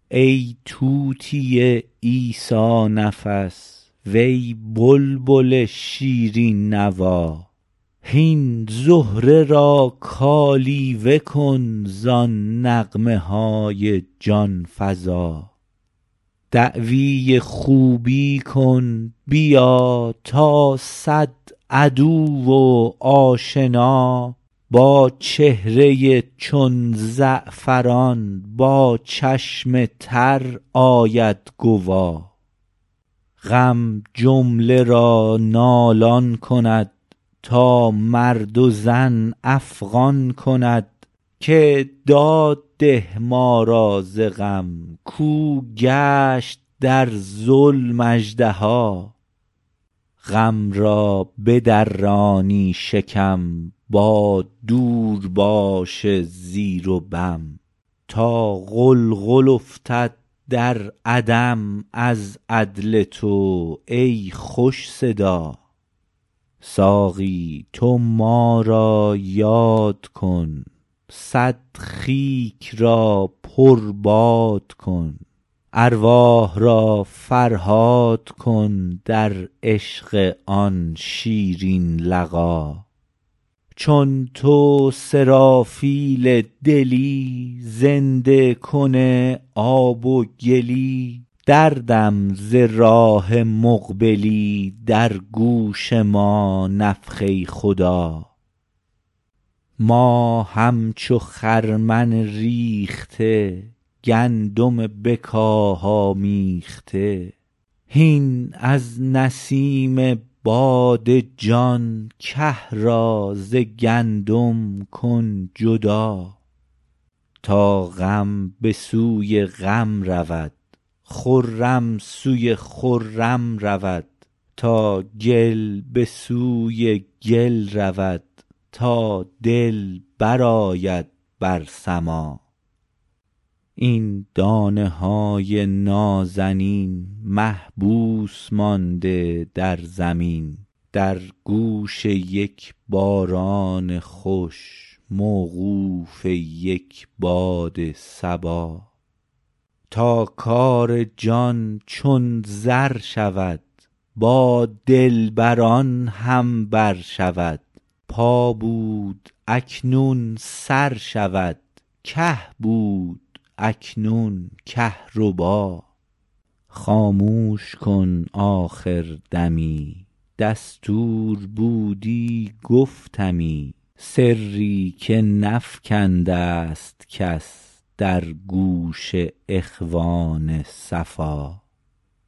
ای طوطی عیسی نفس وی بلبل شیرین نوا هین زهره را کالیوه کن زان نغمه های جان فزا دعوی خوبی کن بیا تا صد عدو و آشنا با چهره چون زعفران با چشم تر آید گوا غم جمله را نالان کند تا مرد و زن افغان کند که داد ده ما را ز غم کو گشت در ظلم اژدها غم را بدرانی شکم با دورباش زیر و بم تا غلغل افتد در عدم از عدل تو ای خوش صدا ساقی تو ما را یاد کن صد خیک را پرباد کن ارواح را فرهاد کن در عشق آن شیرین لقا چون تو سرافیل دلی زنده کن آب و گلی دردم ز راه مقبلی در گوش ما نفخه خدا ما همچو خرمن ریخته گندم بکاه آمیخته هین از نسیم باد جان که را ز گندم کن جدا تا غم به سوی غم رود خرم سوی خرم رود تا گل به سوی گل رود تا دل برآید بر سما این دانه های نازنین محبوس مانده در زمین در گوش یک باران خوش موقوف یک باد صبا تا کار جان چون زر شود با دلبران هم بر شود پا بود اکنون سر شود که بود اکنون کهربا خاموش کن آخر دمی دستور بودی گفتمی سری که نفکنده است کس در گوش اخوان صفا